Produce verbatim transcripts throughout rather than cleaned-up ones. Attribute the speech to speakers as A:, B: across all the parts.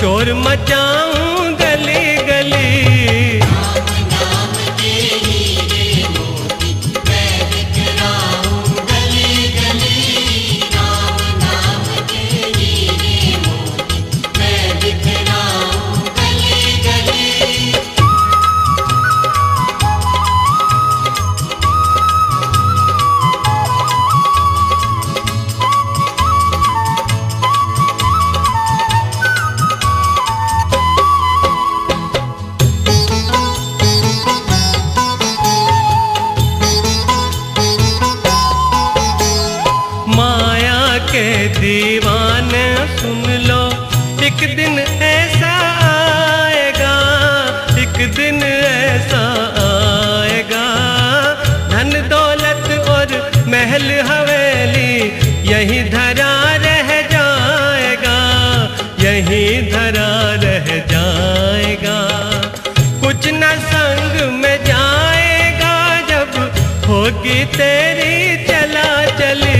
A: शोर मचाऊं गली गली। दीवाने सुन लो, एक दिन ऐसा आएगा, एक दिन ऐसा आएगा, धन दौलत और महल हवेली यही धरा रह जाएगा, यही धरा रह जाएगा। कुछ न संग में जाएगा जब होगी तेरी चला चली।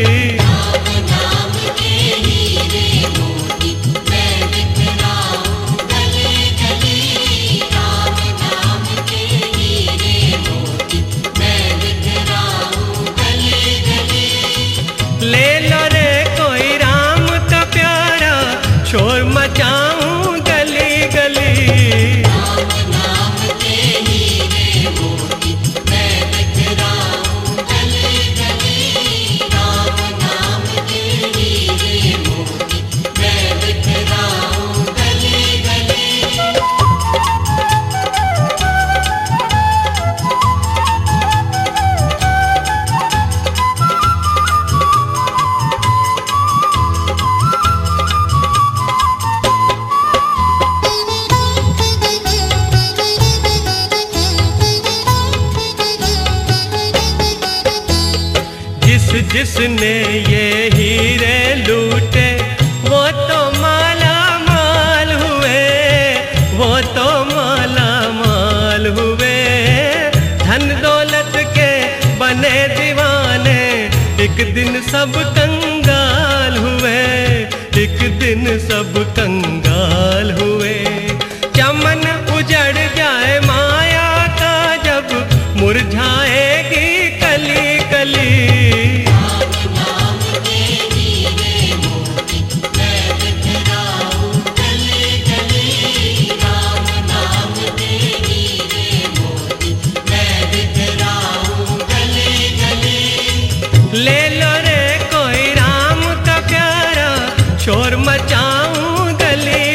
A: ले लो रे कोई राम का प्यारा, शोर मचाऊं गली गली। राम नाम के हीरे मोती मैं बिखराऊं गली गली। राम नाम के हीरे मोती मैं बिखराऊं गली गली। जिसने ये हीरे लूटे वो तो माला माल हुए, वो तो माला माल हुए। धन दौलत के बने दीवाने एक दिन सब कंगाल हुए, एक दिन सब कंगाल हुए। चमन उजड़ जाए माया का जब मुरझाएगी कली कली। ले लो रे कोई राम का प्यारा, शोर मचाऊं गली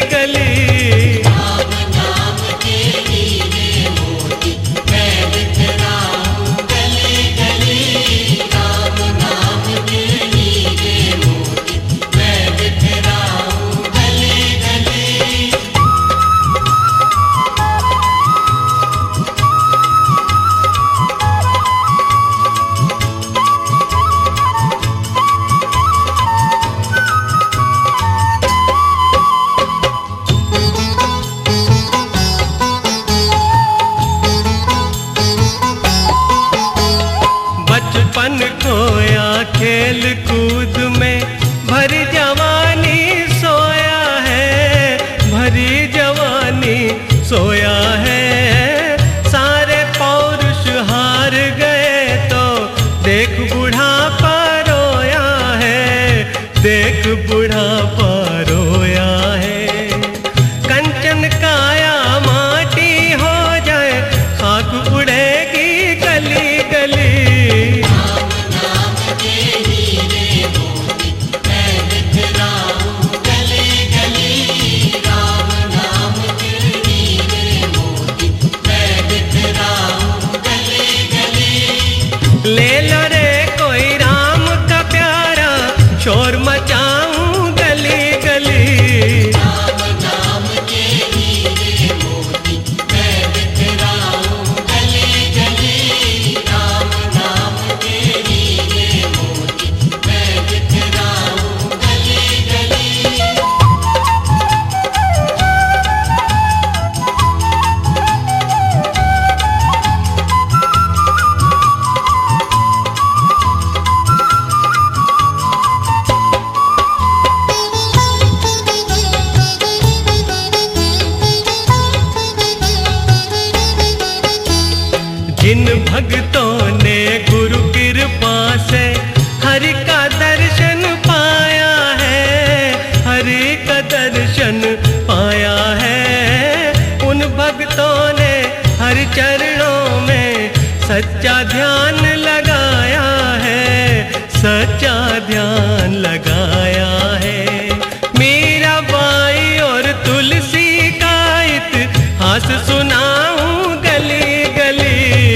A: जिन भक्तों ने गुरु कृपा से हरि का दर्शन पाया है, हरि का दर्शन पाया है, उन भक्तों ने हरि चरणों में सच्चा ध्यान लगाया है, सच्चा ध्यान लगाया है। मीराबाई और तुलसी का इतिहास सुनाऊं गली गली।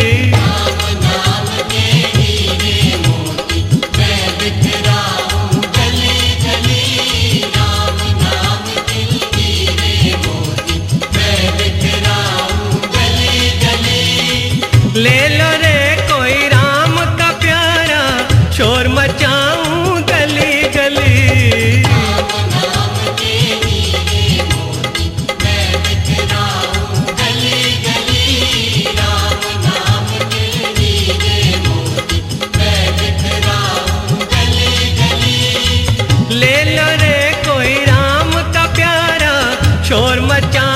A: ले लो रे कोई राम का प्यारा, शोर मचाऊं गली गली। ले लो रे कोई राम का प्यारा, शोर मचा